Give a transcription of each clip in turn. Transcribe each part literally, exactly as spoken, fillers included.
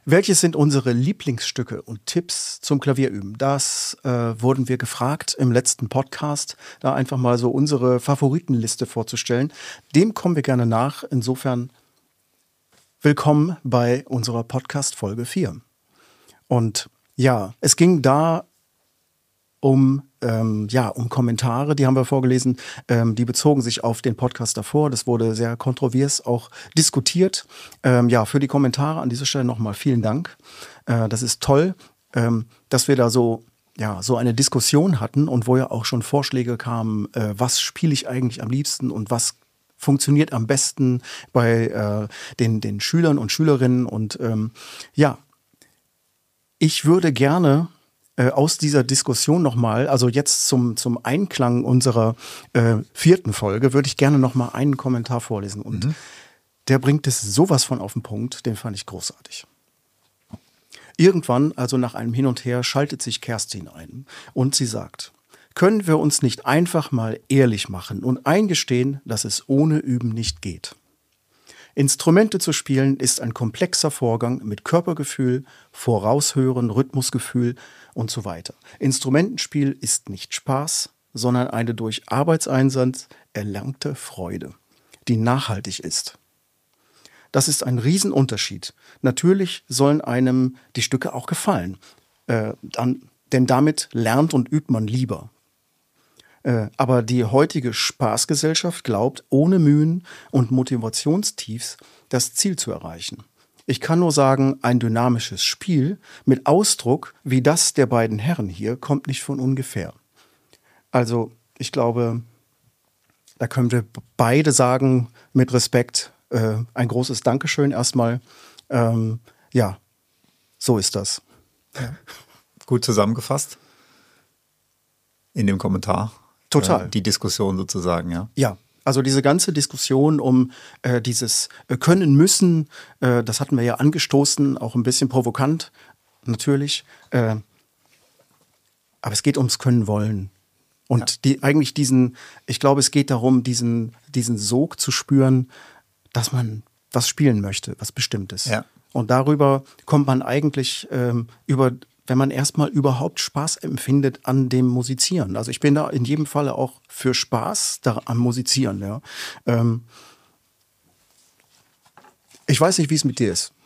Welches sind unsere Lieblingsstücke und Tipps zum Klavierüben? Das äh, wurden wir gefragt im letzten Podcast, da einfach mal so unsere Favoritenliste vorzustellen. Dem kommen wir gerne nach. Insofern willkommen bei unserer Podcast-Folge vier. Und ja, es ging da um, ähm, ja, um Kommentare, die haben wir vorgelesen, ähm, die bezogen sich auf den Podcast davor. Das wurde sehr kontrovers auch diskutiert. Ähm, ja, für die Kommentare an dieser Stelle nochmal vielen Dank. Äh, das ist toll, ähm, dass wir da so, ja, so eine Diskussion hatten und wo ja auch schon Vorschläge kamen, äh, was spiele ich eigentlich am liebsten und was funktioniert am besten bei äh, den, den Schülern und Schülerinnen. Und ähm, ja, ich würde gerne aus dieser Diskussion nochmal, also jetzt zum, zum Einklang unserer äh, vierten Folge, würde ich gerne nochmal einen Kommentar vorlesen. Und mhm. der bringt es sowas von auf den Punkt, den fand ich großartig. Irgendwann, also nach einem Hin und Her, schaltet sich Kerstin ein und sie sagt, können wir uns nicht einfach mal ehrlich machen und eingestehen, dass es ohne Üben nicht geht? Instrumente zu spielen ist ein komplexer Vorgang mit Körpergefühl, Voraushören, Rhythmusgefühl und so weiter. Instrumentenspiel ist nicht Spaß, sondern eine durch Arbeitseinsatz erlangte Freude, die nachhaltig ist. Das ist ein Riesenunterschied. Natürlich sollen einem die Stücke auch gefallen, äh, dann, denn damit lernt und übt man lieber. Äh, aber die heutige Spaßgesellschaft glaubt, ohne Mühen und Motivationstiefs das Ziel zu erreichen. Ich kann nur sagen, ein dynamisches Spiel mit Ausdruck wie das der beiden Herren hier kommt nicht von ungefähr. Also ich glaube, da können wir beide sagen, mit Respekt, äh, ein großes Dankeschön erstmal. Ähm, ja, so ist das. Ja. Gut zusammengefasst in dem Kommentar. Total. Äh, die Diskussion sozusagen, ja. Ja. Also diese ganze Diskussion um äh, dieses äh, Können müssen, äh, das hatten wir ja angestoßen, auch ein bisschen provokant, natürlich. Äh, aber es geht ums Können wollen. Und ja. die, eigentlich diesen, ich glaube, es geht darum, diesen, diesen Sog zu spüren, dass man was spielen möchte, was Bestimmtes. Ja. Und darüber kommt man eigentlich ähm, über... wenn man erstmal überhaupt Spaß empfindet an dem Musizieren. Also ich bin da in jedem Falle auch für Spaß da am Musizieren. Ja. Ähm ich weiß nicht, wie es mit dir ist.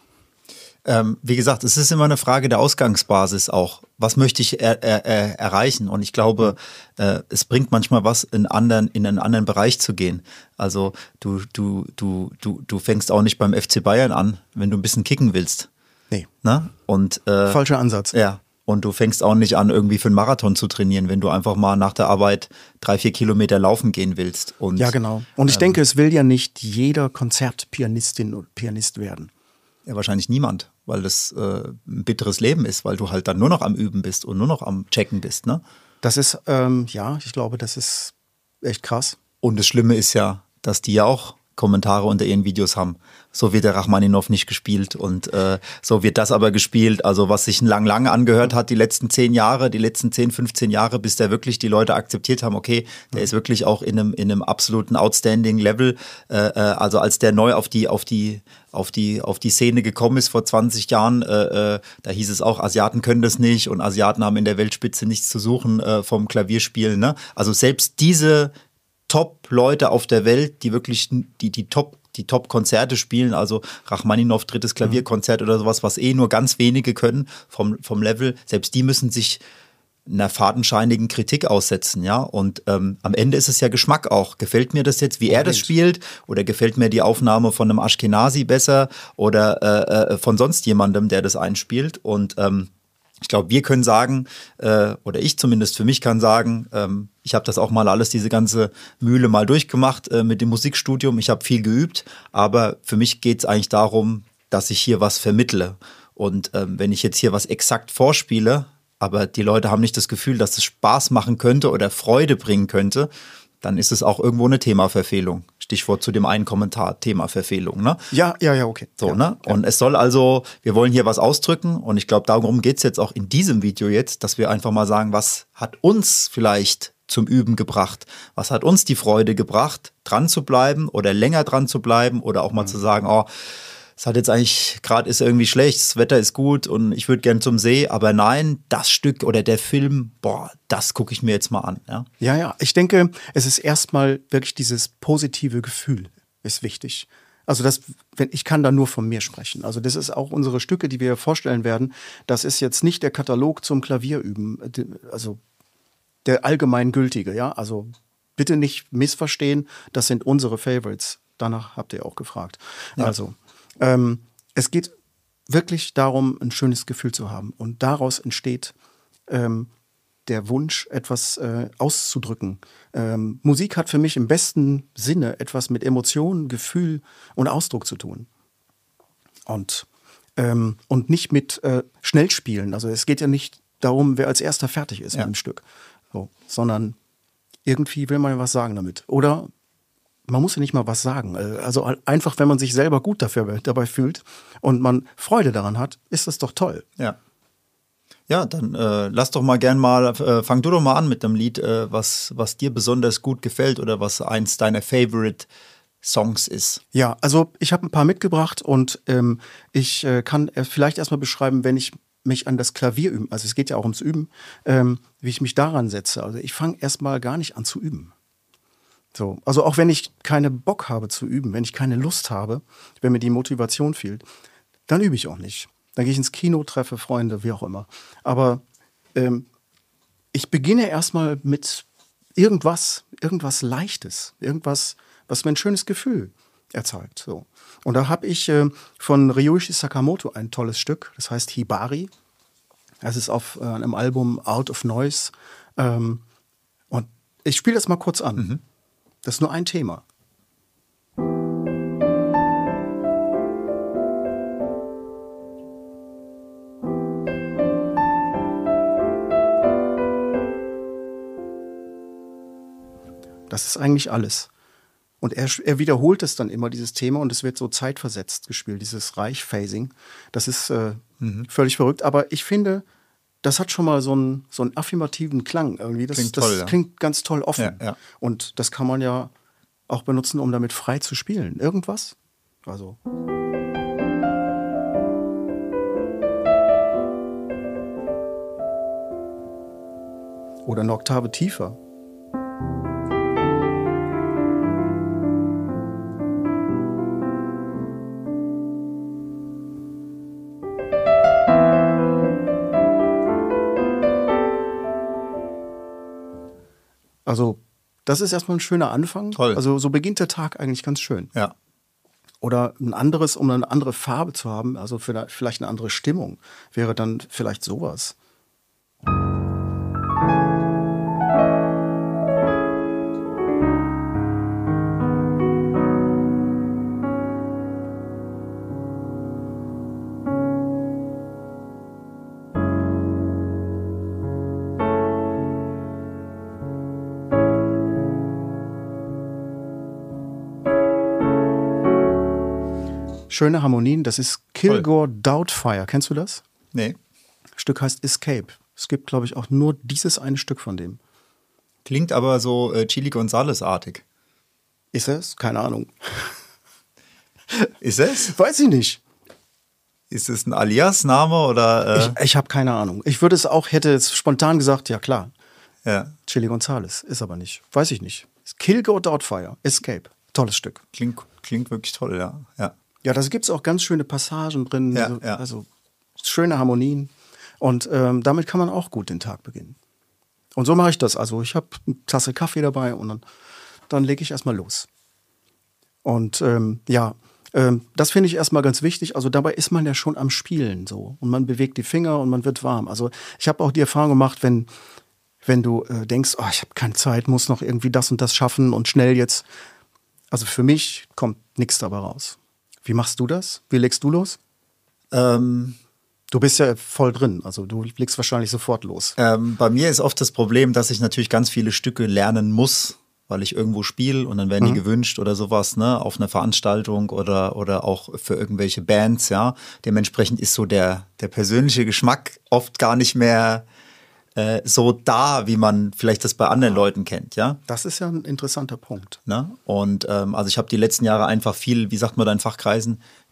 Ähm, wie gesagt, es ist immer eine Frage der Ausgangsbasis auch. Was möchte ich er, er, er, erreichen? Und ich glaube, äh, es bringt manchmal was, in, anderen, in einen anderen Bereich zu gehen. Also du, du, du, du, du fängst auch nicht beim F C Bayern an, wenn du ein bisschen kicken willst. Nee. Na? Und, äh, falscher Ansatz. Ja. Und du fängst auch nicht an, irgendwie für einen Marathon zu trainieren, wenn du einfach mal nach der Arbeit drei, vier Kilometer laufen gehen willst. Und, ja, genau. Und ich ähm, denke, es will ja nicht jeder Konzertpianistin und Pianist werden. Ja, wahrscheinlich niemand, weil das äh, ein bitteres Leben ist, weil du halt dann nur noch am Üben bist und nur noch am Checken bist, ne? Das ist, ähm, ja, ich glaube, das ist echt krass. Und das Schlimme ist ja, dass die ja auch Kommentare unter ihren Videos haben. So wird der Rachmaninov nicht gespielt und äh, so wird das aber gespielt. Also was sich lang, lang angehört hat, die letzten zehn Jahre, die letzten zehn, fünfzehn Jahre, bis der wirklich die Leute akzeptiert haben, okay, der mhm. ist wirklich auch in einem, in einem absoluten outstanding Level. Äh, also als der neu auf die, auf die, auf die, auf die Szene gekommen ist vor zwanzig Jahren, äh, äh, da hieß es auch, Asiaten können das nicht und Asiaten haben in der Weltspitze nichts zu suchen äh, vom Klavierspielen. Ne? Also selbst diese Top-Leute auf der Welt, die wirklich die, die Top die Top-Konzerte spielen, also Rachmaninov, drittes Klavierkonzert oder sowas, was eh nur ganz wenige können vom, vom Level, selbst die müssen sich einer fadenscheinigen Kritik aussetzen, ja, und ähm, am Ende ist es ja Geschmack auch. Gefällt mir das jetzt, wie er das spielt, oder gefällt mir die Aufnahme von einem Ashkenazi besser oder äh, äh, von sonst jemandem, der das einspielt, und ähm, ich glaube, wir können sagen, äh, oder ich zumindest für mich kann sagen, ähm, ich habe das auch mal alles, diese ganze Mühle mal durchgemacht äh, mit dem Musikstudium. Ich habe viel geübt, aber für mich geht es eigentlich darum, dass ich hier was vermittle. Und ähm, wenn ich jetzt hier was exakt vorspiele, aber die Leute haben nicht das Gefühl, dass es Spaß machen könnte oder Freude bringen könnte, dann ist es auch irgendwo eine Themaverfehlung. Stichwort zu dem einen Kommentar, Themaverfehlung, ne? Ja, ja, ja, okay. So, ja, ne? Ja. Und es soll also, wir wollen hier was ausdrücken und ich glaube, darum geht es jetzt auch in diesem Video jetzt, dass wir einfach mal sagen, was hat uns vielleicht zum Üben gebracht? Was hat uns die Freude gebracht, dran zu bleiben oder länger dran zu bleiben oder auch mal mhm. zu sagen, oh, es hat jetzt eigentlich, gerade ist irgendwie schlecht, das Wetter ist gut und ich würde gern zum See, aber nein, das Stück oder der Film, boah, das gucke ich mir jetzt mal an. Ja, ja, ja. Ich denke, es ist erstmal wirklich dieses positive Gefühl ist wichtig. Also das, wenn, ich kann da nur von mir sprechen. Also das ist auch unsere Stücke, die wir vorstellen werden. Das ist jetzt nicht der Katalog zum Klavierüben, also der allgemeingültige, ja. Also bitte nicht missverstehen, das sind unsere Favorites. Danach habt ihr auch gefragt. Ja. Also ähm, es geht wirklich darum, ein schönes Gefühl zu haben. Und daraus entsteht ähm, der Wunsch, etwas äh, auszudrücken. Ähm, Musik hat für mich im besten Sinne etwas mit Emotionen, Gefühl und Ausdruck zu tun. Und, ähm, und nicht mit äh, Schnellspielen. Also es geht ja nicht darum, wer als erster fertig ist, ja, mit dem Stück. So, sondern irgendwie will man ja was sagen damit. Oder man muss ja nicht mal was sagen. Also einfach, wenn man sich selber gut dafür, dabei fühlt und man Freude daran hat, ist das doch toll. Ja. Ja, dann äh, lass doch mal gern mal, äh, fang du doch mal an mit einem Lied, äh, was, was dir besonders gut gefällt oder was eins deiner Favorite Songs ist. Ja, also ich habe ein paar mitgebracht und ähm, ich äh, kann vielleicht erstmal beschreiben, wenn ich mich an das Klavier üben, also es geht ja auch ums Üben, ähm, wie ich mich daran setze. Also ich fange erstmal gar nicht an zu üben. So, also auch wenn ich keinen Bock habe zu üben, wenn ich keine Lust habe, wenn mir die Motivation fehlt, dann übe ich auch nicht. Dann gehe ich ins Kino, treffe Freunde, wie auch immer. Aber ähm, ich beginne erstmal mit irgendwas, irgendwas Leichtes, irgendwas, was mir ein schönes Gefühl erzeugt. So. Und da habe ich äh, von Ryuichi Sakamoto ein tolles Stück, das heißt Hibari. Das ist auf äh, einem Album Out of Noise. Ähm, und ich spiele das mal kurz an. Mhm. Das ist nur ein Thema. Das ist eigentlich alles. Und er, er wiederholt es dann immer, dieses Thema, und es wird so zeitversetzt gespielt, dieses Reich-Phasing. Das ist äh, mhm. völlig verrückt. Aber ich finde, das hat schon mal so einen, so einen affirmativen Klang irgendwie. Das klingt, das toll, ja. klingt ganz toll offen. Ja, ja. Und das kann man ja auch benutzen, um damit frei zu spielen. Irgendwas? Also. Oder eine Oktave tiefer. Also, das ist erstmal ein schöner Anfang. Toll. Also, so beginnt der Tag eigentlich ganz schön. Ja. Oder ein anderes, um eine andere Farbe zu haben, also vielleicht eine andere Stimmung, wäre dann vielleicht sowas. Schöne Harmonien, das ist Kilgore Doubtfire. Kennst du das? Nee. Stück heißt Escape. Es gibt, glaube ich, auch nur dieses eine Stück von dem. Klingt aber so äh, Chili Gonzales-artig. Ist es? Keine Ahnung. Ist es? Weiß ich nicht. Ist es ein Alias-Name oder? Äh? Ich, ich habe keine Ahnung. Ich würde es auch, hätte jetzt spontan gesagt, ja klar. Ja. Chili Gonzales, ist aber nicht. Weiß ich nicht. Kilgore Doubtfire, Escape. Tolles Stück. Klingt, klingt wirklich toll, ja. Ja. Ja, da gibt es auch ganz schöne Passagen drin, ja, so, ja. also schöne Harmonien. Und ähm, damit kann man auch gut den Tag beginnen. Und so mache ich das. Also ich habe eine Tasse Kaffee dabei und dann, dann lege ich erstmal los. Und ähm, ja, ähm, das finde ich erstmal ganz wichtig. Also dabei ist man ja schon am Spielen so. Und man bewegt die Finger und man wird warm. Also ich habe auch die Erfahrung gemacht, wenn, wenn du äh, denkst, oh, ich habe keine Zeit, muss noch irgendwie das und das schaffen und schnell jetzt. Also für mich kommt nichts dabei raus. Wie machst du das? Wie legst du los? Ähm, du bist ja voll drin, also du legst wahrscheinlich sofort los. Ähm, bei mir ist oft das Problem, dass ich natürlich ganz viele Stücke lernen muss, weil ich irgendwo spiele und dann werden die mhm. gewünscht oder sowas, ne, auf einer Veranstaltung oder, oder auch für irgendwelche Bands, ja. Dementsprechend ist so der, der persönliche Geschmack oft gar nicht mehr äh, so da, wie man vielleicht das bei anderen Leuten kennt, ja. Das ist ja ein interessanter Punkt. Ne? Und ähm, also ich habe die letzten Jahre einfach viel, wie sagt man da in Fachkreisen,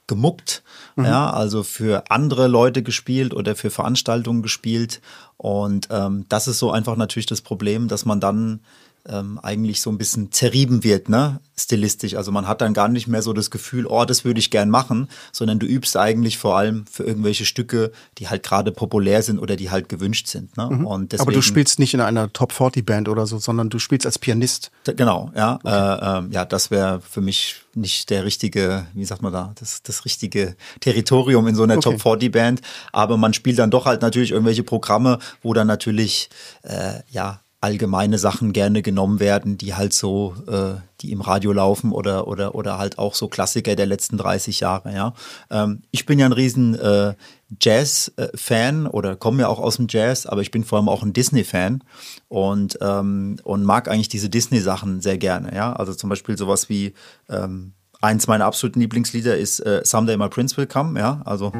gemuckt, mhm. ja, also für andere Leute gespielt oder für Veranstaltungen gespielt. Und ähm, das ist so einfach natürlich das Problem, dass man dann ähm, eigentlich so ein bisschen zerrieben wird, ne, stilistisch. Also man hat dann gar nicht mehr so das Gefühl, oh, das würde ich gern machen, sondern du übst eigentlich vor allem für irgendwelche Stücke, die halt gerade populär sind oder die halt gewünscht sind. Ne? Mhm. Und deswegen, aber du spielst nicht in einer Top vierzig Band oder so, sondern du spielst als Pianist. Genau, ja. Okay. Äh, äh, ja, das wäre für mich nicht der richtige, wie sagt man da, das, das richtige Territorium in so einer Okay. Top vierzig Band. Aber man spielt dann doch halt natürlich irgendwelche Programme, wo dann natürlich, äh, ja, allgemeine Sachen gerne genommen werden, die halt so, äh, die im Radio laufen oder oder oder halt auch so Klassiker der letzten dreißig Jahre, ja. Ähm, ich bin ja ein riesen äh, Jazz-Fan oder komme ja auch aus dem Jazz, aber ich bin vor allem auch ein Disney-Fan und ähm, und mag eigentlich diese Disney-Sachen sehr gerne, ja. Also zum Beispiel sowas wie ähm, eins meiner absoluten Lieblingslieder ist äh, Someday My Prince Will Come, ja. Also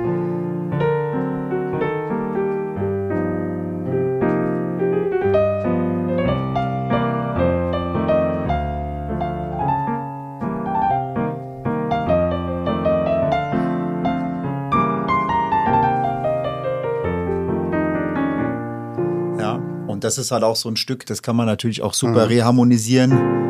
das ist halt auch so ein Stück, das kann man natürlich auch super mhm. reharmonisieren.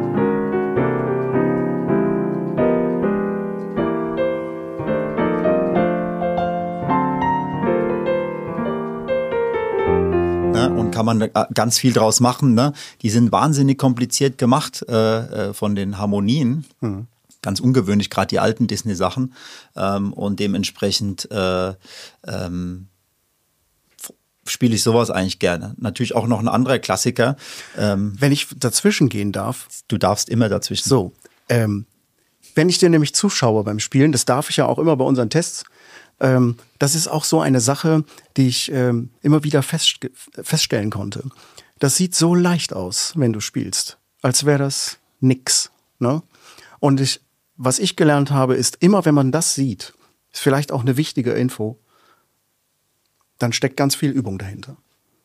Ja, und kann man ganz viel draus machen. Ne? Die sind wahnsinnig kompliziert gemacht äh, von den Harmonien. Mhm. Ganz ungewöhnlich, gerade die alten Disney-Sachen. Ähm, und dementsprechend äh, ähm, spiele ich sowas eigentlich gerne. Natürlich auch noch ein anderer Klassiker. Ähm, wenn ich dazwischen gehen darf. Du darfst immer dazwischen. So, ähm, wenn ich dir nämlich zuschaue beim Spielen, das darf ich ja auch immer bei unseren Tests, ähm, das ist auch so eine Sache, die ich ähm, immer wieder fest, feststellen konnte. Das sieht so leicht aus, wenn du spielst, als wäre das nix. Ne? Und ich, was ich gelernt habe, ist, immer wenn man das sieht, ist vielleicht auch eine wichtige Info, dann steckt ganz viel Übung dahinter.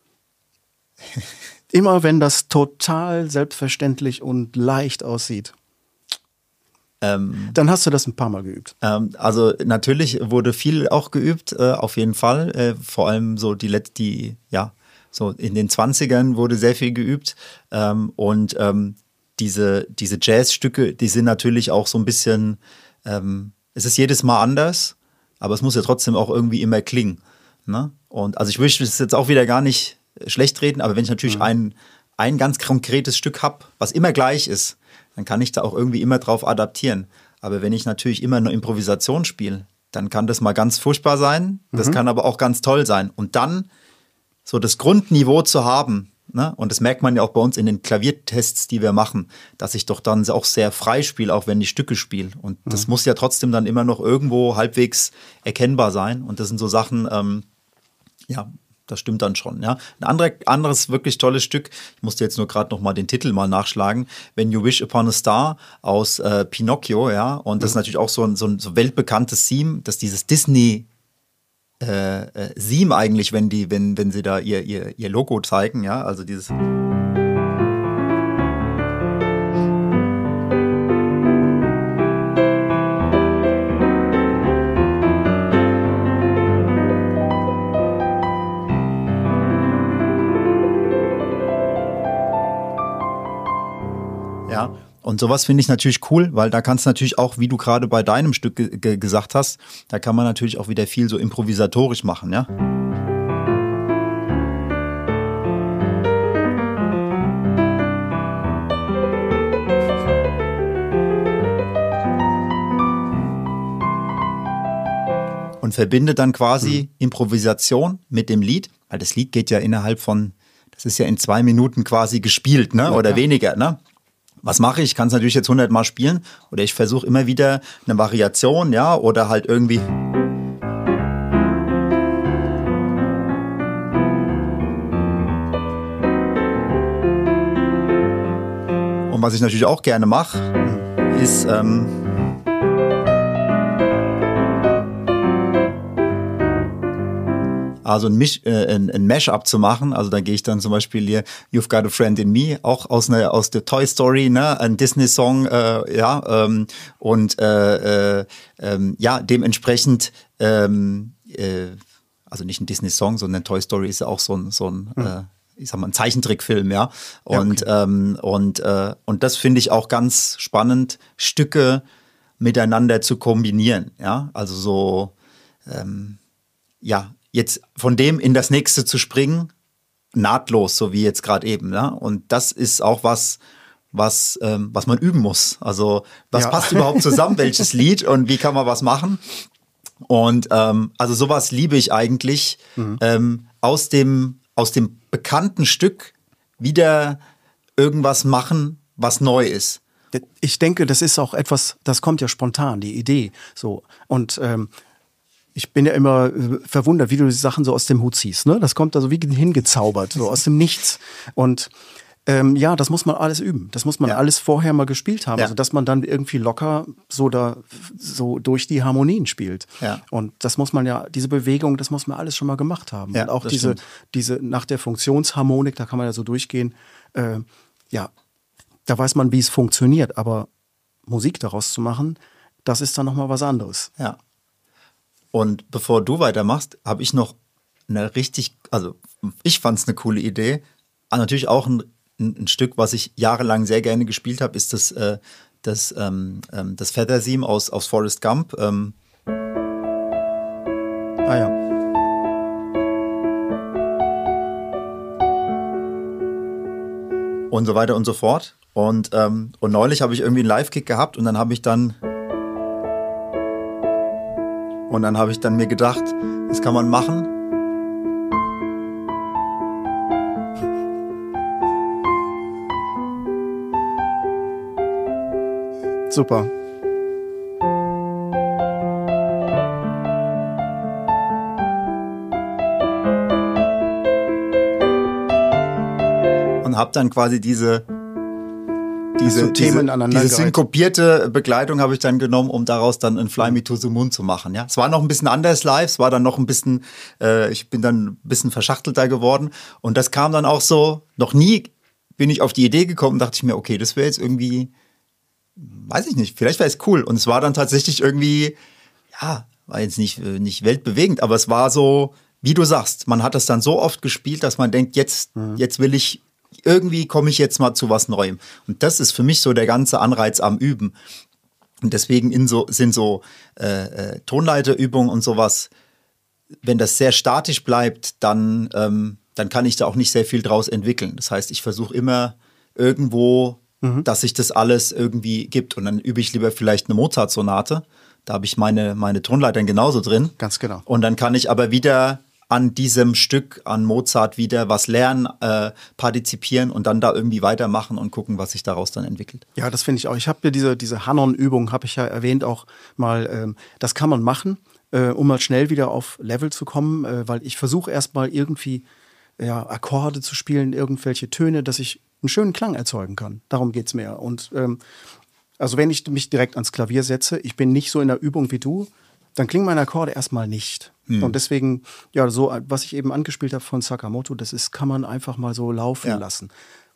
Immer wenn das total selbstverständlich und leicht aussieht, ähm, dann hast du das ein paar Mal geübt. Ähm, also natürlich wurde viel auch geübt, äh, auf jeden Fall. Äh, vor allem so die, die, ja, so in den zwanzigern wurde sehr viel geübt. Ähm, und ähm, diese, diese Jazzstücke, die sind natürlich auch so ein bisschen, ähm, es ist jedes Mal anders, aber es muss ja trotzdem auch irgendwie immer klingen. Ne? Und also ich möchte es jetzt auch wieder gar nicht schlecht reden, aber wenn ich natürlich mhm. ein, ein ganz konkretes Stück habe, was immer gleich ist, dann kann ich da auch irgendwie immer drauf adaptieren. Aber wenn ich natürlich immer eine Improvisation spiele, dann kann das mal ganz furchtbar sein, das mhm. kann aber auch ganz toll sein. Und dann so das Grundniveau zu haben, ne? Und das merkt man ja auch bei uns in den Klaviertests, die wir machen, dass ich doch dann auch sehr frei spiele, auch wenn ich Stücke spiele. Und mhm. das muss ja trotzdem dann immer noch irgendwo halbwegs erkennbar sein. Und das sind so Sachen, ähm, ja, das stimmt dann schon. Ja. Ein andere, anderes wirklich tolles Stück, ich musste jetzt nur gerade noch mal den Titel mal nachschlagen, When You Wish Upon a Star aus äh, Pinocchio, ja. Und das mhm. ist natürlich auch so ein, so ein so weltbekanntes Theme, dass dieses Disney äh, äh, Theme eigentlich, wenn die, wenn, wenn sie da ihr, ihr, ihr Logo zeigen, ja, also dieses. Ja, und sowas finde ich natürlich cool, weil da kannst du natürlich auch, wie du gerade bei deinem Stück ge- ge- gesagt hast, da kann man natürlich auch wieder viel so improvisatorisch machen, ja. Und verbinde dann quasi mhm. Improvisation mit dem Lied, weil das Lied geht ja innerhalb von, das ist ja in zwei Minuten quasi gespielt, ne, oder ja. weniger, ne. Was mache ich? Ich kann es natürlich jetzt hundert Mal spielen oder ich versuche immer wieder eine Variation, ja, oder halt irgendwie. Und was ich natürlich auch gerne mache, ist ähm, also ein, Misch, äh, ein, ein Mash-up zu machen. Also da gehe ich dann zum Beispiel hier You've Got a Friend in Me, auch aus, ne, aus der Toy Story, ne, ein Disney-Song, äh, ja, ähm, und äh, äh, äh, ja, dementsprechend, ähm, äh, also nicht ein Disney-Song, sondern Toy Story ist ja auch so ein, so ein mhm. äh, ich sag mal, ein Zeichentrickfilm, ja. Und, ja, okay. ähm, und, äh, und das finde ich auch ganz spannend, Stücke miteinander zu kombinieren, ja. Also so, ähm, ja, jetzt von dem in das nächste zu springen, nahtlos, so wie jetzt gerade eben, ja. Und das ist auch was, was, ähm, was man üben muss. Also, was ja. passt überhaupt zusammen, welches Lied und wie kann man was machen? Und ähm, also sowas liebe ich eigentlich, mhm. ähm, aus dem aus dem bekannten Stück wieder irgendwas machen, was neu ist. Ich denke, das ist auch etwas, das kommt ja spontan, die Idee. So. Und ähm, ich bin ja immer verwundert, wie du die Sachen so aus dem Hut ziehst. Ne? Das kommt also wie hingezaubert, so aus dem Nichts. Und ähm, ja, das muss man alles üben. Das muss man ja. alles vorher mal gespielt haben. Ja. Also dass man dann irgendwie locker so da so durch die Harmonien spielt. Ja. Und das muss man ja, diese Bewegung, das muss man alles schon mal gemacht haben. Ja, und auch diese, diese nach der Funktionsharmonik, da kann man ja so durchgehen. Äh, ja, da weiß man, wie es funktioniert. Aber Musik daraus zu machen, das ist dann nochmal was anderes. Ja. Und bevor du weitermachst, habe ich noch eine richtig, also ich fand es eine coole Idee. Aber natürlich auch ein Ein Stück, was ich jahrelang sehr gerne gespielt habe, ist das, äh, das, ähm, ähm, das Feather Theme aus, aus Forrest Gump. Ähm. Ah ja. Und so weiter und so fort. Und, ähm, und neulich habe ich irgendwie einen Live-Kick gehabt und dann habe ich dann und dann habe ich dann mir gedacht, das kann man machen. Super. Und habe dann quasi diese diese, so diese, diese synkopierte Begleitung habe ich dann genommen, um daraus dann ein Fly Me to the Moon zu machen. Ja, es war noch ein bisschen anders live, es war dann noch ein bisschen, äh, ich bin dann ein bisschen verschachtelter geworden und das kam dann auch so. Noch nie bin ich auf die Idee gekommen, dachte ich mir, okay, das wäre jetzt irgendwie, weiß ich nicht, vielleicht wäre es cool. Und es war dann tatsächlich irgendwie, ja, war jetzt nicht, nicht weltbewegend, aber es war so, wie du sagst, man hat das dann so oft gespielt, dass man denkt, jetzt, mhm. jetzt will ich, irgendwie komme ich jetzt mal zu was Neuem. Und das ist für mich so der ganze Anreiz am Üben. Und deswegen in so, sind so äh, äh, Tonleiterübungen und sowas, wenn das sehr statisch bleibt, dann, ähm, dann kann ich da auch nicht sehr viel draus entwickeln. Das heißt, ich versuche immer irgendwo, Mhm. dass sich das alles irgendwie gibt. Und dann übe ich lieber vielleicht eine Mozart-Sonate. Da habe ich meine, meine Tonleitern genauso drin. Ganz genau. Und dann kann ich aber wieder an diesem Stück, an Mozart wieder was lernen, äh, partizipieren und dann da irgendwie weitermachen und gucken, was sich daraus dann entwickelt. Ja, das finde ich auch. Ich habe ja diese, diese Hanon-Übung, habe ich ja erwähnt auch mal, ähm, das kann man machen, äh, um mal schnell wieder auf Level zu kommen, äh, weil ich versuche erstmal irgendwie ja, Akkorde zu spielen, irgendwelche Töne, dass ich einen schönen Klang erzeugen kann. Darum geht's mir. Und ähm, also wenn ich mich direkt ans Klavier setze, ich bin nicht so in der Übung wie du, dann klingen meine Akkorde erstmal nicht. Hm. Und deswegen, ja, so, was ich eben angespielt habe von Sakamoto, das ist, kann man einfach mal so laufen ja. lassen.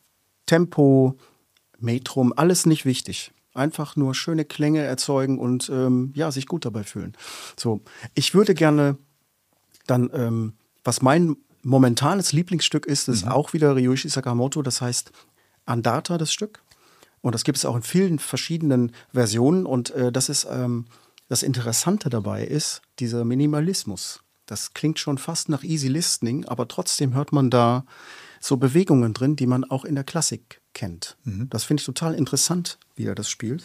Tempo, Metrum, alles nicht wichtig. Einfach nur schöne Klänge erzeugen und ähm, ja, sich gut dabei fühlen. So, ich würde gerne dann, ähm, was mein momentanes Lieblingsstück ist, ist mhm. auch wieder Ryuichi Sakamoto, das heißt Andata, das Stück. Und das gibt es auch in vielen verschiedenen Versionen. Und äh, das ist ähm, das Interessante dabei ist, dieser Minimalismus. Das klingt schon fast nach Easy Listening, aber trotzdem hört man da so Bewegungen drin, die man auch in der Klassik kennt. Mhm. Das finde ich total interessant, wie er das spielt.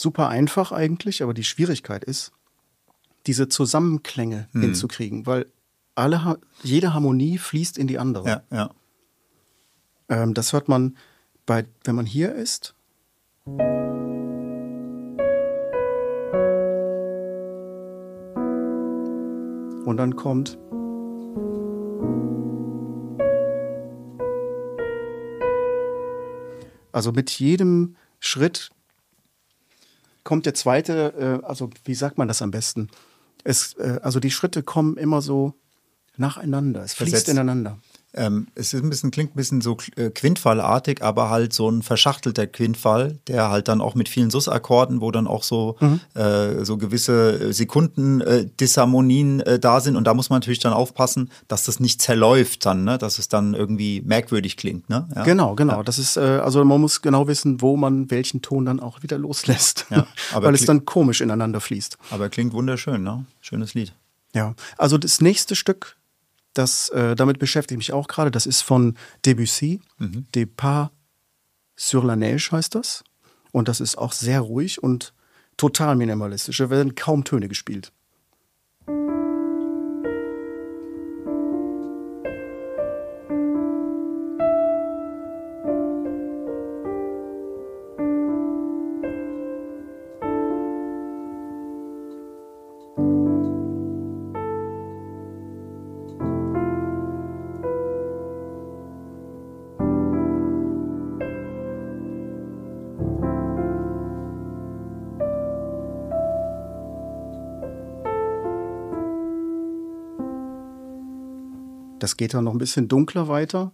super einfach eigentlich, aber die Schwierigkeit ist, diese Zusammenklänge Hm. hinzukriegen, weil alle, Ha- jede Harmonie fließt in die andere. Ja, ja. Ähm, das hört man, bei, wenn man hier ist. Und dann kommt also mit jedem Schritt kommt der zweite, äh, also wie sagt man das am besten? Es, äh, also die Schritte kommen immer so nacheinander, es fließt Versetzt. ineinander. Ähm, es ist ein bisschen, klingt ein bisschen so äh, Quintfallartig, aber halt so ein verschachtelter Quintfall, der halt dann auch mit vielen Sus-Akkorden, wo dann auch so, Mhm. äh, so gewisse Sekunden äh, Disharmonien äh, da sind. Und da muss man natürlich dann aufpassen, dass das nicht zerläuft dann, ne? Dass es dann irgendwie merkwürdig klingt. Ne? Ja? Genau, genau. Das ist, äh, also man muss genau wissen, wo man welchen Ton dann auch wieder loslässt. Ja, aber weil es kli- dann komisch ineinander fließt. Aber klingt wunderschön, ne? Schönes Lied. Ja, also das nächste Stück, das, äh, damit beschäftige ich mich auch gerade, das ist von Debussy, Mhm. Des Pas sur la Neige heißt das. Und das ist auch sehr ruhig und total minimalistisch. Da werden kaum Töne gespielt. Das geht dann noch ein bisschen dunkler weiter.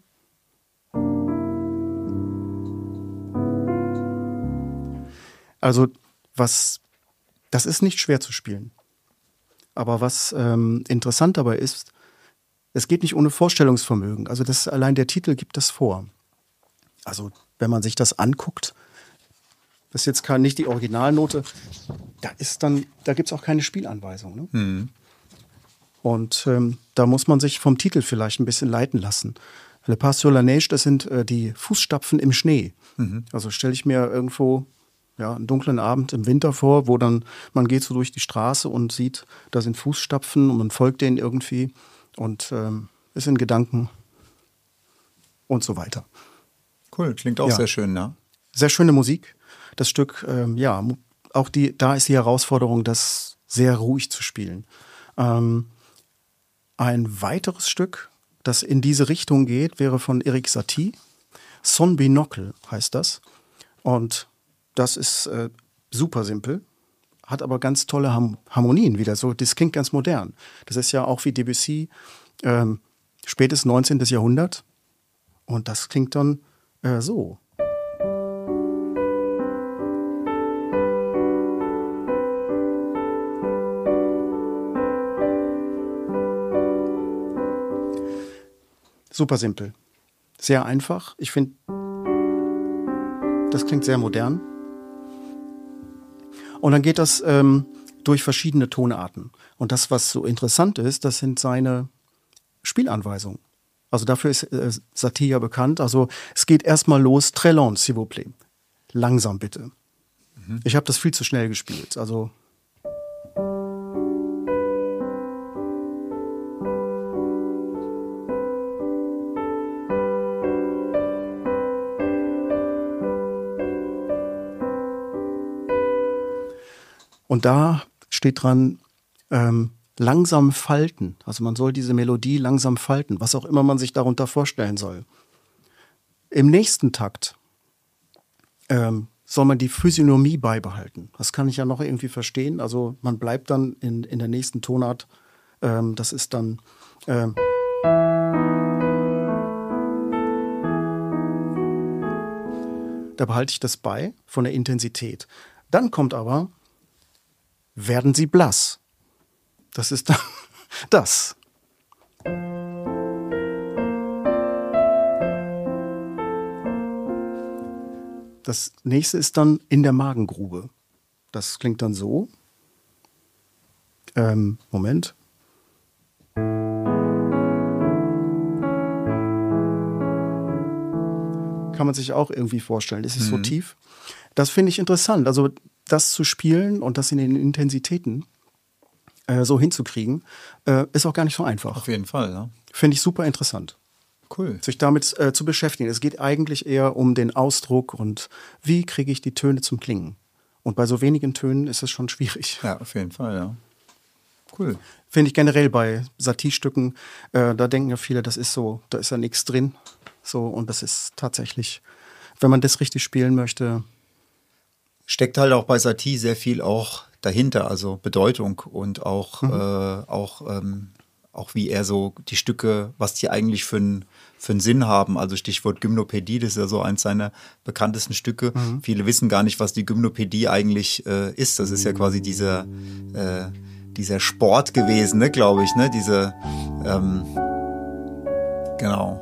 Also, was, das ist nicht schwer zu spielen. Aber was ähm, interessant dabei ist, es geht nicht ohne Vorstellungsvermögen. Also, das, allein der Titel gibt das vor. Also, wenn man sich das anguckt, das ist jetzt kein, nicht die Originalnote, da ist dann, da gibt es auch keine Spielanweisung. Ne? Mhm. Und ähm, da muss man sich vom Titel vielleicht ein bisschen leiten lassen. Le Pas sur la Neige, das sind äh, die Fußstapfen im Schnee. Mhm. Also stelle ich mir irgendwo ja, einen dunklen Abend im Winter vor, wo dann man geht so durch die Straße und sieht, da sind Fußstapfen und man folgt denen irgendwie und ähm, ist in Gedanken und so weiter. Cool, klingt auch Ja. sehr schön, ja. Sehr schöne Musik. Das Stück, ähm, ja, mu- auch die, da ist die Herausforderung, das sehr ruhig zu spielen. Ähm, ein weiteres Stück, das in diese Richtung geht, wäre von Erik Satie. Son Binocle heißt das. Und das ist äh, super simpel, hat aber ganz tolle Ham- Harmonien wieder. So, das klingt ganz modern. Das ist ja auch wie Debussy, ähm, spätes neunzehnten. Jahrhundert. Und das klingt dann äh, so. Super simpel. Sehr einfach. Ich finde, das klingt sehr modern. Und dann geht das ähm, durch verschiedene Tonarten. Und das, was so interessant ist, das sind seine Spielanweisungen. Also dafür ist äh, Satie ja bekannt. Also es geht erstmal los. Très lent, s'il vous plaît. Langsam bitte. Mhm. Ich habe das viel zu schnell gespielt. Also und da steht dran, ähm, langsam falten. Also man soll diese Melodie langsam falten, was auch immer man sich darunter vorstellen soll. Im nächsten Takt ähm, soll man die Physiognomie beibehalten. Das kann ich ja noch irgendwie verstehen. Also man bleibt dann in, in der nächsten Tonart. Ähm, das ist dann... Ähm, da behalte ich das bei von der Intensität. Dann kommt aber... werden sie blass. Das ist dann das. Das nächste ist dann in der Magengrube. Das klingt dann so. Ähm, Moment. Kann man sich auch irgendwie vorstellen. Das ist Mhm. so tief. Das finde ich interessant. Also das zu spielen und das in den Intensitäten äh, so hinzukriegen, äh, ist auch gar nicht so einfach. Auf jeden Fall, ja. Finde ich super interessant. Cool. Sich damit äh, zu beschäftigen. Es geht eigentlich eher um den Ausdruck und wie kriege ich die Töne zum Klingen. Und bei so wenigen Tönen ist es schon schwierig. Ja, auf jeden Fall, ja. Cool. Finde ich generell bei Satie-Stücken, äh, da denken ja viele, das ist so, da ist ja nichts drin. So, und das ist tatsächlich, wenn man das richtig spielen möchte. Steckt halt auch bei Satie sehr viel auch dahinter, also Bedeutung und auch, mhm. äh, auch, ähm, auch wie er so die Stücke, was die eigentlich für einen für einen Sinn haben. Also Stichwort Gymnopädie, das ist ja so eins seiner bekanntesten Stücke. Mhm. Viele wissen gar nicht, was die Gymnopädie eigentlich äh, ist. Das ist ja quasi dieser, äh, dieser Sport gewesen, ne, glaube ich, ne, diese, ähm, genau.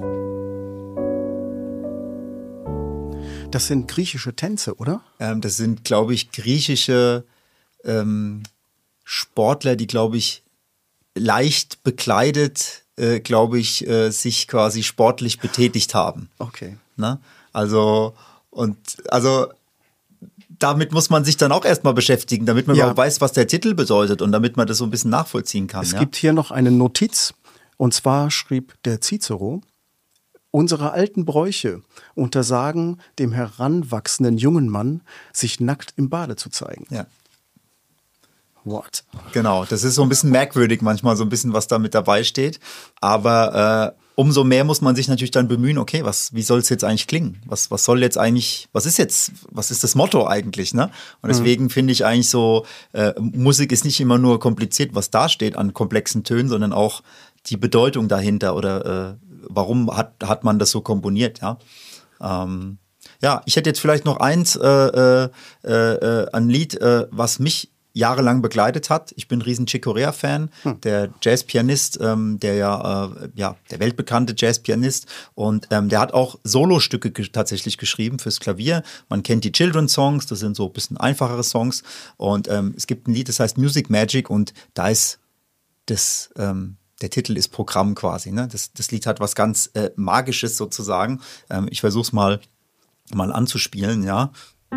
Das sind griechische Tänze, oder? Ähm, das sind, glaube ich, griechische ähm, Sportler, die, glaube ich, leicht bekleidet, äh, glaube ich, äh, sich quasi sportlich betätigt haben. Okay. Ne? Also, und, also, damit muss man sich dann auch erstmal beschäftigen, damit man ja. überhaupt weiß, was der Titel bedeutet und damit man das so ein bisschen nachvollziehen kann. Es ja? gibt hier noch eine Notiz, und zwar schrieb der Cicero: Unsere alten Bräuche untersagen dem heranwachsenden jungen Mann, sich nackt im Bade zu zeigen. Ja. What? Genau, das ist so ein bisschen merkwürdig manchmal, so ein bisschen, was da mit dabei steht. Aber äh, umso mehr muss man sich natürlich dann bemühen, okay, was, wie soll es jetzt eigentlich klingen? Was, was soll jetzt eigentlich, was ist jetzt, was ist das Motto eigentlich, ne? Und deswegen mhm. finde ich eigentlich so, äh, Musik ist nicht immer nur kompliziert, was da steht an komplexen Tönen, sondern auch die Bedeutung dahinter oder äh, warum hat, hat man das so komponiert, ja? Ähm, ja, ich hätte jetzt vielleicht noch eins, äh, äh, äh, ein Lied, äh, was mich jahrelang begleitet hat. Ich bin ein riesen Chick Corea-Fan, hm. der Jazzpianist, ähm, der ja, äh, ja, der weltbekannte Jazzpianist, und ähm, der hat auch Solostücke ge- tatsächlich geschrieben fürs Klavier. Man kennt die Children's Songs, das sind so ein bisschen einfachere Songs, und ähm, es gibt ein Lied, das heißt Music Magic, und da ist das, ähm, der Titel ist Programm quasi, ne? Das, das Lied hat was ganz äh, Magisches sozusagen. Ähm, ich versuche es mal, mal anzuspielen, ja.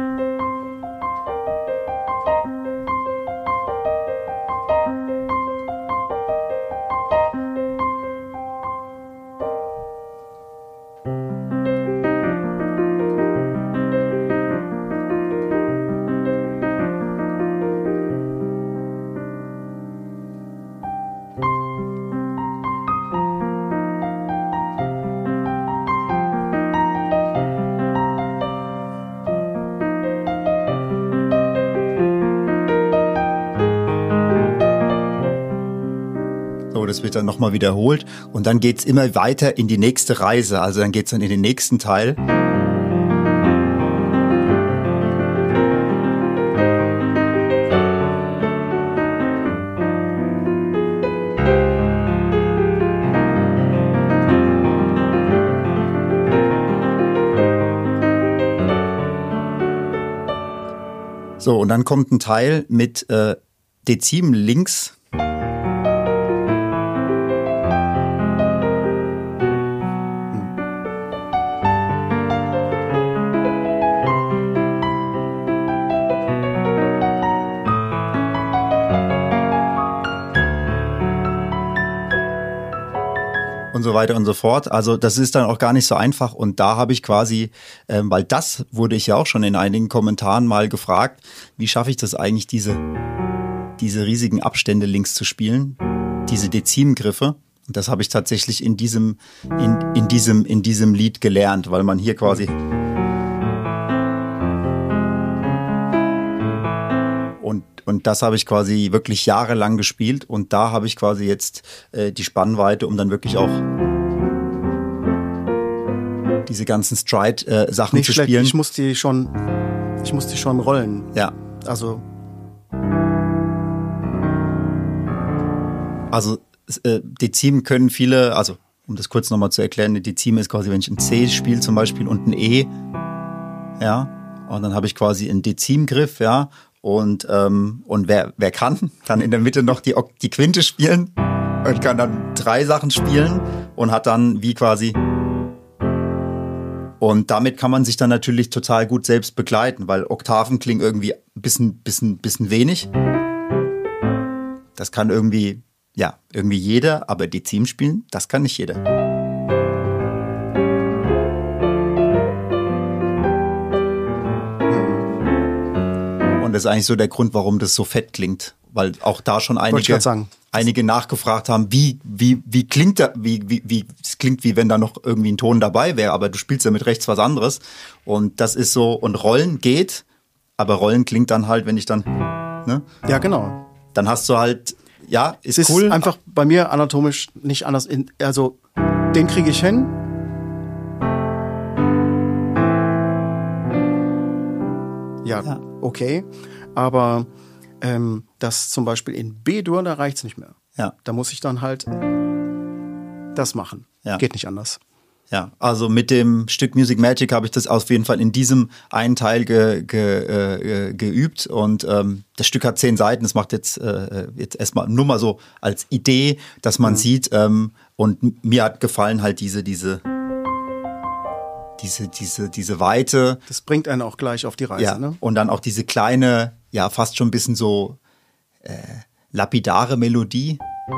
Das wird dann nochmal wiederholt und dann geht's immer weiter in die nächste Reise. Also dann geht's dann in den nächsten Teil. So, und dann kommt ein Teil mit äh, Dezim links. Und so weiter und so fort. Also das ist dann auch gar nicht so einfach. Und da habe ich quasi, ähm, weil das wurde ich ja auch schon in einigen Kommentaren mal gefragt, wie schaffe ich das eigentlich, diese, diese riesigen Abstände links zu spielen, diese Dezimgriffe. Und das habe ich tatsächlich in diesem, in, in diesem, in diesem Lied gelernt, weil man hier quasi und Und das habe ich quasi wirklich jahrelang gespielt, und da habe ich quasi jetzt äh, die Spannweite, um dann wirklich auch diese ganzen Stride-Sachen äh, zu schlecht. spielen. Ich muss die schon, ich muss die schon rollen. Ja. Also. Also äh, Dezim können viele, also um das kurz nochmal zu erklären, eine Dezim ist quasi, wenn ich ein C spiele zum Beispiel und ein E, ja, und dann habe ich quasi einen Dezimgriff, ja. Und, ähm, und wer, wer kann, kann in der Mitte noch die, die Quinte spielen und kann dann drei Sachen spielen und hat dann wie quasi Und damit kann man sich dann natürlich total gut selbst begleiten, weil Oktaven klingen irgendwie ein bisschen, bisschen, bisschen wenig. Das kann irgendwie, ja, irgendwie jeder, aber Dezim spielen, das kann nicht jeder. Und das ist eigentlich so der Grund, warum das so fett klingt. Weil auch da schon einige, einige nachgefragt haben, wie, wie, wie klingt da, wie, wie, wie, es klingt wie wenn da noch irgendwie ein Ton dabei wäre, aber du spielst ja mit rechts was anderes. Und das ist so, und Rollen geht, aber Rollen klingt dann halt, wenn ich dann, ne? Ja, genau. Dann hast du halt, ja, ist, es ist cool. einfach bei mir anatomisch nicht anders. In, also, den kriege ich hin. Ja, ja, okay. Aber ähm, das zum Beispiel in B-Dur, da reicht's nicht mehr. Ja. Da muss ich dann halt das machen. Ja. Geht nicht anders. Ja, also mit dem Stück Music Magic habe ich das auf jeden Fall in diesem einen Teil ge, ge, äh, geübt und ähm, das Stück hat zehn Seiten. Das macht jetzt äh, jetzt erstmal nur mal so als Idee, dass man mhm. sieht ähm, und mir hat gefallen halt diese diese diese diese diese Weite. Das bringt einen auch gleich auf die Reise, ja, ne? Und dann auch diese kleine, ja fast schon ein bisschen so äh, lapidare Melodie.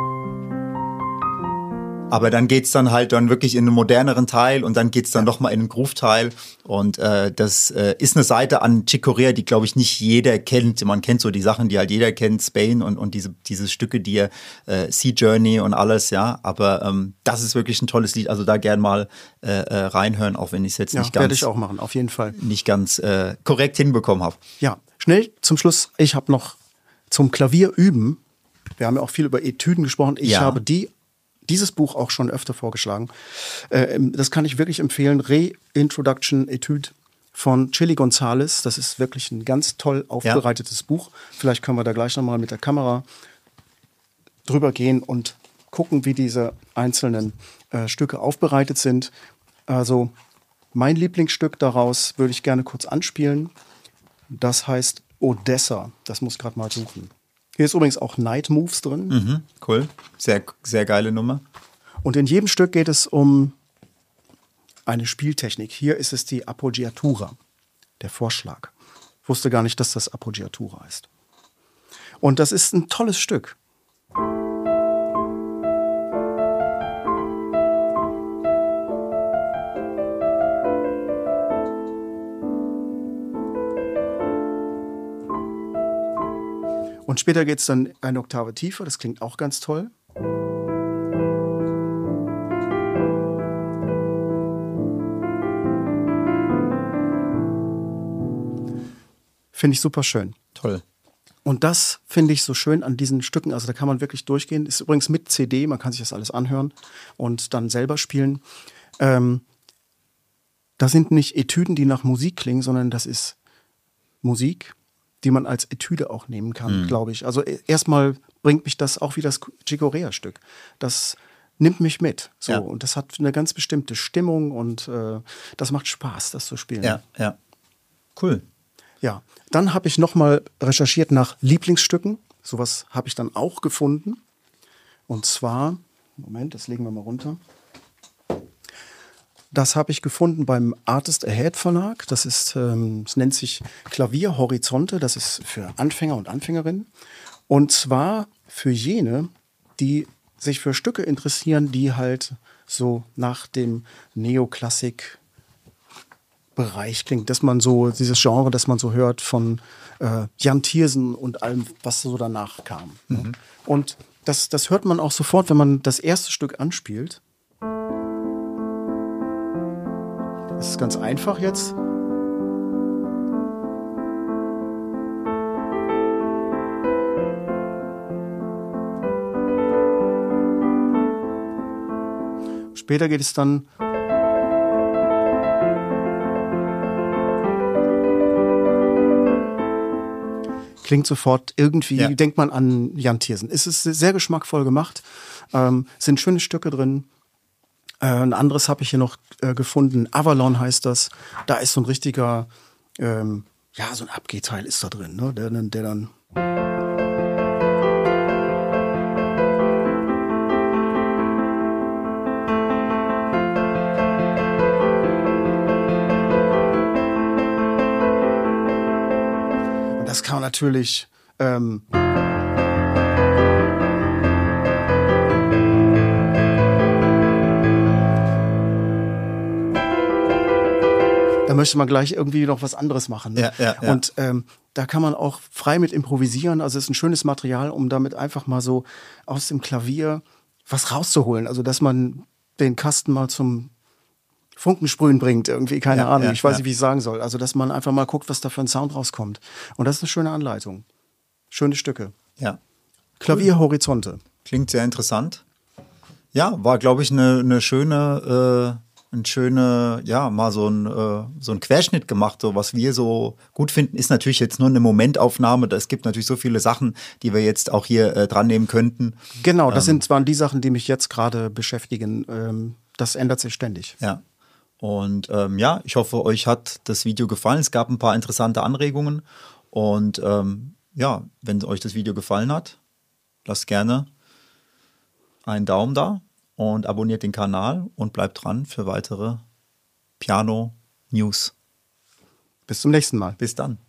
Aber dann geht's dann halt dann wirklich in einen moderneren Teil und dann geht's dann ja. nochmal in einen Groove-Teil. Und äh, das äh, ist eine Seite an Chick Corea, die, glaube ich, nicht jeder kennt. Man kennt so die Sachen, die halt jeder kennt, Spain und, und diese, diese Stücke, die äh, Sea Journey und alles, ja. Aber ähm, das ist wirklich ein tolles Lied. Also da gern mal äh, äh, reinhören, auch wenn ich es jetzt ja, nicht ganz, werde ich auch machen, auf jeden Fall. nicht ganz äh, korrekt hinbekommen habe. Ja, schnell zum Schluss. Ich habe noch zum Klavier üben. Wir haben ja auch viel über Etüden gesprochen. Ich ja. habe die dieses Buch auch schon öfter vorgeschlagen. Äh, das kann ich wirklich empfehlen. Reintroduction Etude von Chili González. Das ist wirklich ein ganz toll aufbereitetes ja. Buch. Vielleicht können wir da gleich nochmal mit der Kamera drüber gehen und gucken, wie diese einzelnen äh, Stücke aufbereitet sind. Also mein Lieblingsstück daraus würde ich gerne kurz anspielen. Das heißt Odessa. Das muss ich gerade mal suchen. Hier ist übrigens auch Night Moves drin. Mhm, cool. Sehr, sehr geile Nummer. Und in jedem Stück geht es um eine Spieltechnik. Hier ist es die Appoggiatura, der Vorschlag. Ich wusste gar nicht, dass das Appoggiatura ist. Und das ist ein tolles Stück. Und später geht es dann eine Oktave tiefer, das klingt auch ganz toll. Finde ich super schön. Toll. Und das finde ich so schön an diesen Stücken, also da kann man wirklich durchgehen. Ist übrigens mit C D, man kann sich das alles anhören und dann selber spielen. Ähm, das sind nicht Etüden, die nach Musik klingen, sondern das ist Musik, die man als Etüde auch nehmen kann, mhm. glaube ich. Also erstmal bringt mich das auch wie das Chick Corea-Stück. Das nimmt mich mit. So. Ja. Und das hat eine ganz bestimmte Stimmung und äh, das macht Spaß, das zu spielen. Ja, ja. Cool. Ja, dann habe ich nochmal recherchiert nach Lieblingsstücken. Sowas habe ich dann auch gefunden. Und zwar, Moment, das legen wir mal runter. Das habe ich gefunden beim Artist Ahead Verlag. Das ist, ähm, es nennt sich Klavier Horizonte. Das ist für Anfänger und Anfängerinnen. Und zwar für jene, die sich für Stücke interessieren, die halt so nach dem Neoklassik-Bereich klingt. Dass man so, dieses Genre, das man so hört von äh, Jan Tiersen und allem, was so danach kam. Mhm. Und das, das hört man auch sofort, wenn man das erste Stück anspielt. Das ist ganz einfach jetzt. Später geht es dann klingt sofort irgendwie, ja. denkt man an Jan Tiersen. Es ist sehr geschmackvoll gemacht, ähm, sind schöne Stücke drin. Äh, ein anderes habe ich hier noch äh, gefunden. Avalon heißt das. Da ist so ein richtiger, ähm, ja, so ein Abgehteil ist da drin, ne? der, der dann. kann man natürlich ähm, da möchte man gleich irgendwie noch was anderes machen. Ne? Ja, ja, ja. Und ähm, da kann man auch frei mit improvisieren. Also es ist ein schönes Material, um damit einfach mal so aus dem Klavier was rauszuholen. Also dass man den Kasten mal zum Funkensprühen bringt, irgendwie, keine Ja, Ahnung. ja, ich weiß ja. nicht, wie ich sagen soll. Also dass man einfach mal guckt, was da für ein Sound rauskommt. Und das ist eine schöne Anleitung. Schöne Stücke. Ja. Klavier Horizonte. Klingt sehr interessant. Ja, war, glaube ich, eine, eine schöne, äh, ein schöne, ja, mal so ein, äh, so ein Querschnitt gemacht. So, was wir so gut finden, ist natürlich jetzt nur eine Momentaufnahme. Es gibt natürlich so viele Sachen, die wir jetzt auch hier äh, dran nehmen könnten. Genau, das Ähm, sind waren die Sachen, die mich jetzt gerade beschäftigen. Ähm, das ändert sich ständig. Ja. Und ähm, ja, ich hoffe, euch hat das Video gefallen. Es gab ein paar interessante Anregungen. Und ähm, ja, wenn euch das Video gefallen hat, lasst gerne einen Daumen da und abonniert den Kanal und bleibt dran für weitere Piano-News. Bis zum nächsten Mal. Bis dann.